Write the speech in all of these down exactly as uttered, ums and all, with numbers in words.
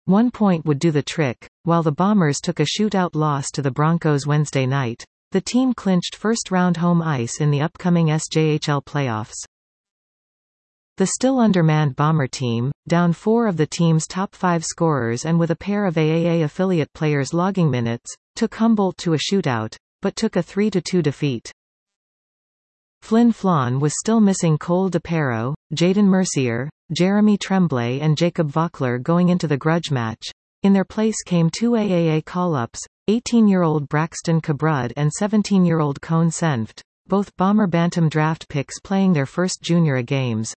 One point would do the trick. While the Bombers took a shootout loss to the Broncos Wednesday night, the team clinched first-round home ice in the upcoming S J H L playoffs. The still undermanned Bomber team, down four of the team's top five scorers and with a pair of A A A affiliate players logging minutes, took Humboldt to a shootout, but took a three to two defeat. Flin Flon was still missing Cole DePero, Jaden Mercier, Jeremy Tremblay and Jacob Vockler going into the grudge match. In their place came two A A A call-ups, eighteen-year-old Braxton Cabrud and seventeen-year-old Cone Senft, both Bomber Bantam draft picks playing their first junior games.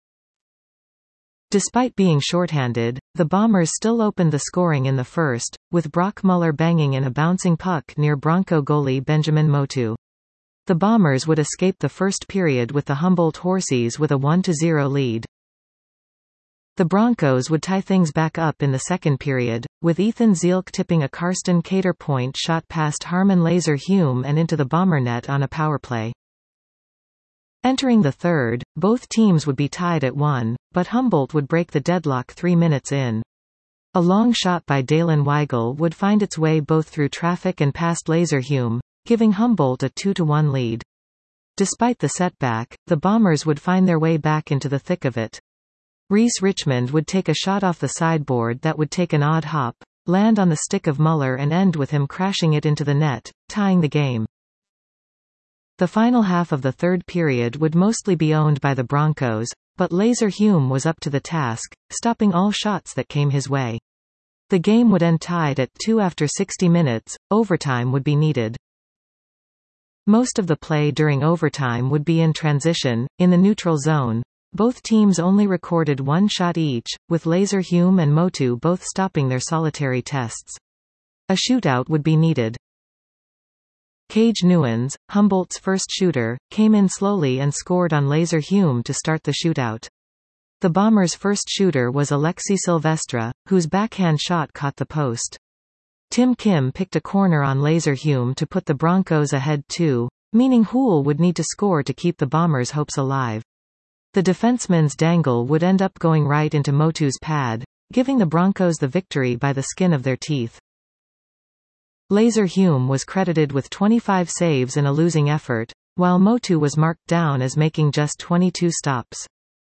Despite being shorthanded, the Bombers still opened the scoring in the first, with Brock Muller banging in a bouncing puck near Bronco goalie Benjamin Motu. The Bombers would escape the first period with the Humboldt Horsies with a one to zero lead. The Broncos would tie things back up in the second period, with Ethan Zielk tipping a Karsten Cater point shot past Harmon Laser Hume and into the Bomber net on a power play. Entering the third, both teams would be tied at one, but Humboldt would break the deadlock three minutes in. A long shot by Dalen Weigel would find its way both through traffic and past Laser Hume, giving Humboldt a two to one lead. Despite the setback, the Bombers would find their way back into the thick of it. Reese Richmond would take a shot off the sideboard that would take an odd hop, land on the stick of Muller and end with him crashing it into the net, tying the game. The final half of the third period would mostly be owned by the Broncos, but Laser Hume was up to the task, stopping all shots that came his way. The game would end tied at two after sixty minutes, overtime would be needed. Most of the play during overtime would be in transition, in the neutral zone. Both teams only recorded one shot each, with Laser Hume and Motu both stopping their solitary tests. A shootout would be needed. Cage Newens, Humboldt's first shooter, came in slowly and scored on Laser Hume to start the shootout. The Bombers' first shooter was Alexi Silvestre, whose backhand shot caught the post. Tim Kim picked a corner on Laser Hume to put the Broncos ahead two, meaning Houle would need to score to keep the Bombers' hopes alive. The defenseman's dangle would end up going right into Motu's pad, giving the Broncos the victory by the skin of their teeth. Laser Hume was credited with twenty-five saves in a losing effort, while Motu was marked down as making just twenty-two stops.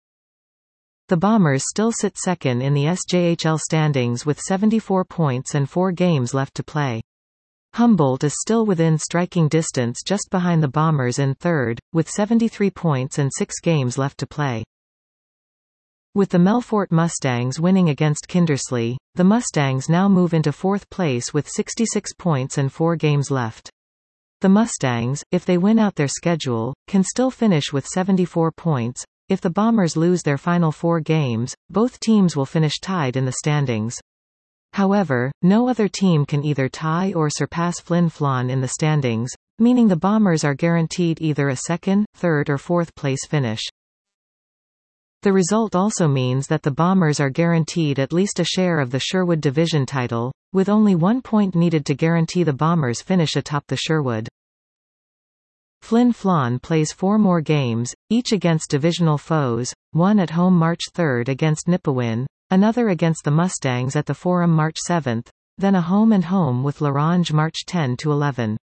The Bombers still sit second in the S J H L standings with seventy-four points and four games left to play. Humboldt is still within striking distance just behind the Bombers in third, with seventy-three points and six games left to play. With the Melfort Mustangs winning against Kindersley, the Mustangs now move into fourth place with sixty-six points and four games left. The Mustangs, if they win out their schedule, can still finish with seventy-four points. If the Bombers lose their final four games, both teams will finish tied in the standings. However, no other team can either tie or surpass Flin Flon in the standings, meaning the Bombers are guaranteed either a second, third or fourth place finish. The result also means that the Bombers are guaranteed at least a share of the Sherwood Division title, with only one point needed to guarantee the Bombers finish atop the Sherwood. Flin Flon plays four more games, each against divisional foes, one at home March third against Nipawin, another against the Mustangs at the Forum March seventh, then a home and home with La Ronge March tenth to eleventh.